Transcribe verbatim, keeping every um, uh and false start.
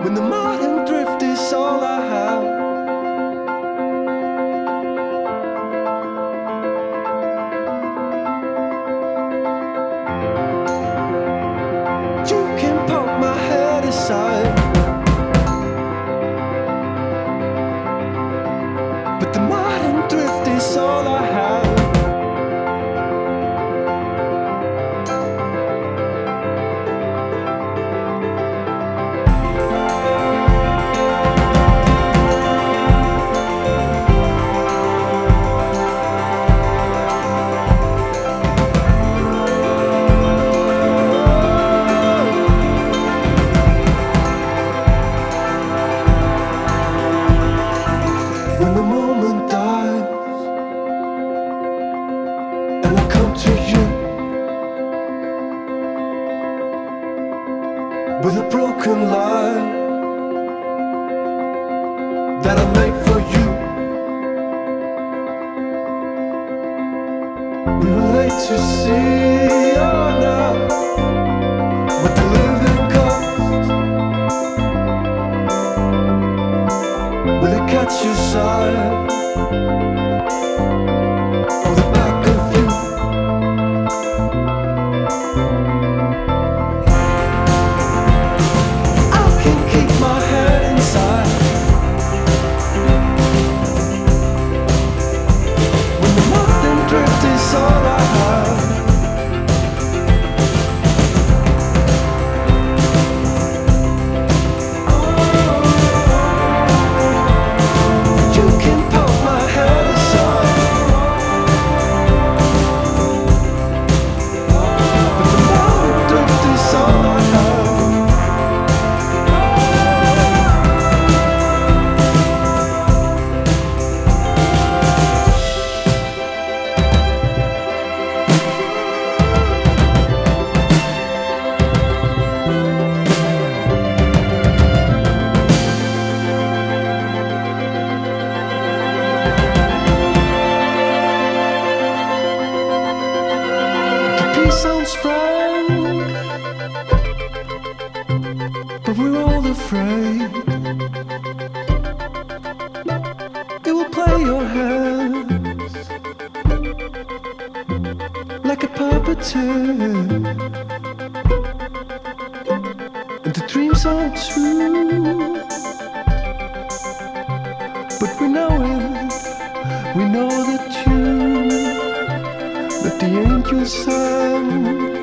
When the modern thrift is all I have, you can poke my head aside, but the modern thrift is all I have. When the moment dies and I come to you with a broken lie that I made for you, we were late to see, oh now, what the living cost. Will it catch your side or the back of you? I can keep my head inside when the modern drift is all I have. You can poke my head aside, but the modern drift is all I have. The peace sounds frank, but we're all afraid it will play your hands like a puppeteer, and the dreams aren't true, but we know it, we know that you, that the angels sang